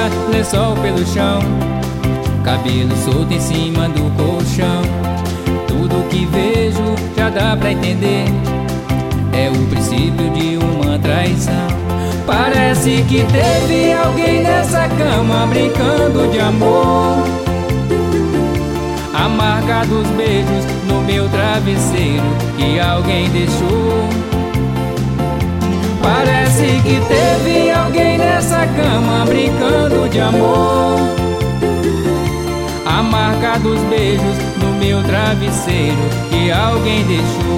vazia, lençol pelo chão, cabelo solto em cima do colchão. Tudo que vejo já dá pra entender, é o princípio de uma traição. Parece que teve alguém nessa cama brincando de amor, a marca dos beijos no meu travesseiro que alguém deixou. Parece que teve alguém nessa cama brincando de amor, a marca dos beijos no meu travesseiro que alguém deixou.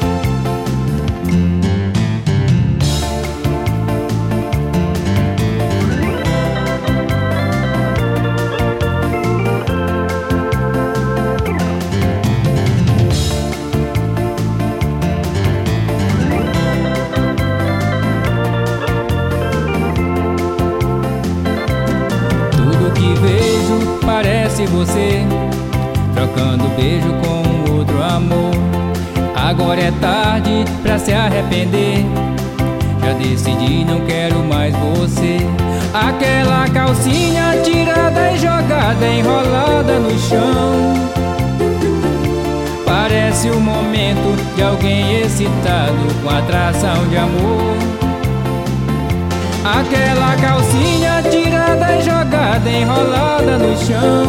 Vejo, parece você trocando beijo com outro amor. Agora é tarde pra se arrepender, já decidi, não quero mais você. Aquela calcinha tirada e jogada, enrolada no chão, parece o momento de alguém excitado com atração de amor. Aquela calcinha tirada e jogada, enrolada no chão,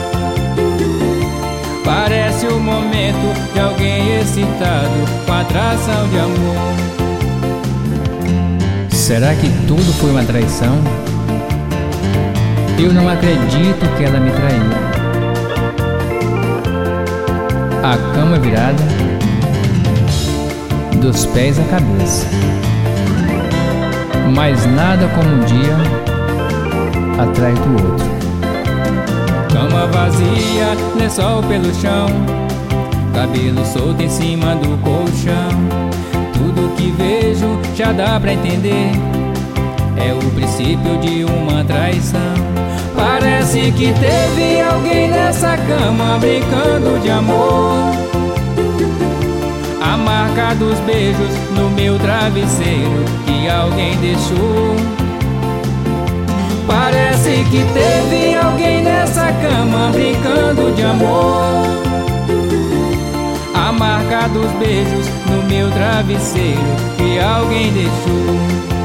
parece o momento de alguém excitado com atração de amor. Será que tudo foi uma traição? Eu não acredito que ela me traiu. A cama virada, dos pés à cabeça, mas nada como um dia atrás do outro. Cama vazia, lençol pelo chão, cabelo solto em cima do colchão. Tudo que vejo já dá pra entender, é o princípio de uma traição. Parece que teve alguém nessa cama brincando de amor, a marca dos beijos no meu travesseiro que alguém deixou. Parece que teve alguém nessa cama brincando de amor, a marca dos beijos no meu travesseiro que alguém deixou.